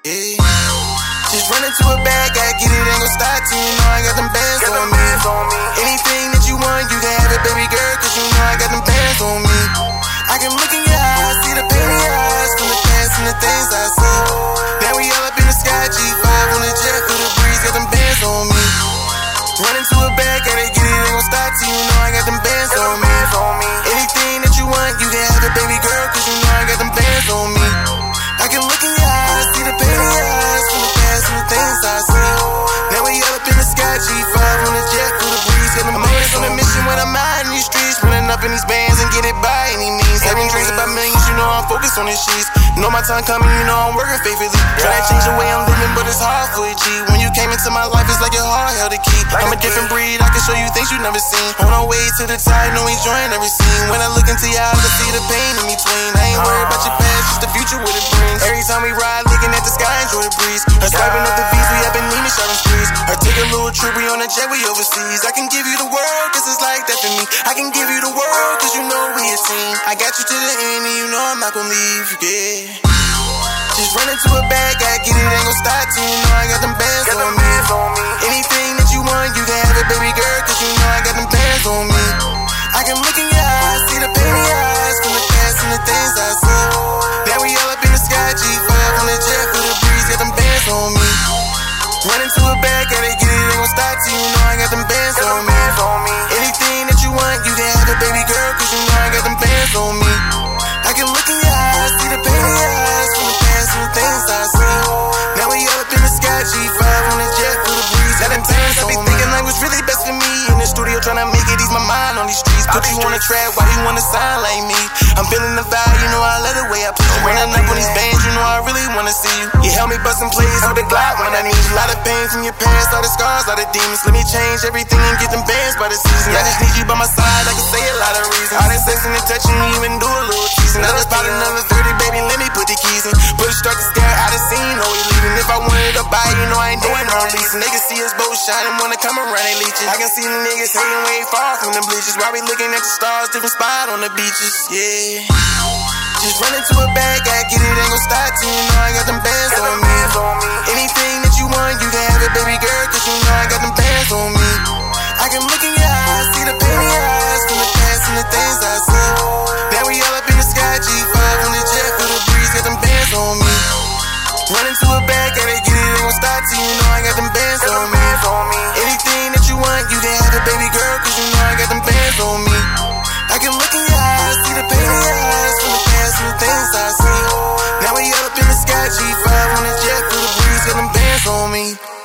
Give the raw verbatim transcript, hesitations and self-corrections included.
Yeah. Just run into a bag, I get it, ain't gon' stop till you know I got them bands on me. Anything that you want, you can have it, baby girl, cause you know I got them bands on me. I can look in your eyes, see the pain in your eyes from the past and the things I see. Now we all up in the sky, G five on the jet, feel the breeze, got them bands on me. Run into a bag, gotta get it, ain't gon' stop till you know I got them bands on me. Anything that you want, you can have it, baby girl, cause you know I got them bands on me. I can look in your eyes, see the pain in your eyes from the past and the things I see. Now we all up in the sky, G five on the jet, feel the breeze, got them bands on a mission when I'm out in these streets, running up in these bands and get it by any means. Having dreams about millions, you know I'm focused on the sheets. Know my time coming, you know I'm working faithfully. Try to change the way I'm living, but it's hard for a G. When you came into my life, it's like your heart held a key. I'm a different breed, I can show you things you never seen. On our way to the top, no enjoying every scene. When I look into your eyes, I see the pain in between. I ain't worried about your past, just the future what it brings. Every time we ride, looking at the sky, enjoy the breeze. Her swiping up the V's, we up in Neiman shopping sprees. Her take a little trip, we on a jet, we overseas. I can give you the world, cause it's like that for me. I can give you the world, cause you know we a team. I got you to the end, and you know I'm not gon' leave, yeah. Just run into a bag, I get it, ain't gon' stop till you know I got them bands on me. Anything that you want, you can have it, baby girl, cause you know I got them bands on me. I can look in your eyes, see the pain in your eyes from the past and the things I see. Now we all up in the sky, G five on the jet, feel the breeze, got them bands on me. Run into a bag, gotta get it, ain't gon' stop till you know I got them bands on me. Anything that you want, you can have it, baby girl, cause you know I got them bands on me. I can look in your eyes, see the pain in your eyes from the past and the things I see. Now we all up in the sky, G five on the jet, feel the breeze, got them bands on me. I be thinking like what's really best for me in the studio, tryna make it ease my mind on these streets. Put you on a track, why you wanna sound like me? I'm feeling the vibe, you know I love the way I please you. Running up on these bands, you know I really wanna see you. You help me bustin' plays with a Glock when I need you. A lot of pain from your past, all the scars, all the demons. Let me change everything and get them bands by the season. I just need you by my side, I can say a lot of reasons. All that sex and the touching, you even do a little teasing. Another spot, another thirty, baby, let me put the keys in. Put a start to stare out of scene, know we leaving. If I wanted to buy, you know I ain't doing no leasing. They can see us both shining, wanna come around, they leeching. I can see the niggas hating way far from the bleachers. While we looking at the stars, different spot on the beaches, yeah. Just run into a bag, I get it, ain't gon' stop till you know I got them bands on me. Anything that you want, you can have it, baby girl, cause you know I got them bands on me. I can look in your eyes, see the pain in your eyes from the past and the things I see. Now we all up in the sky, G five on the jet, feel the breeze, got them bands on me. Run into a bag, gotta get it, ain't gon' stop till you know I got them bands on me. Anything that you want, you can have it, baby girl, cause you know I got them bands on me. I can look in your eyes, see the pain in your eyes from the past and the things I see. Now we all up in the sky, G five on the jet, feel the breeze, got them bands on me.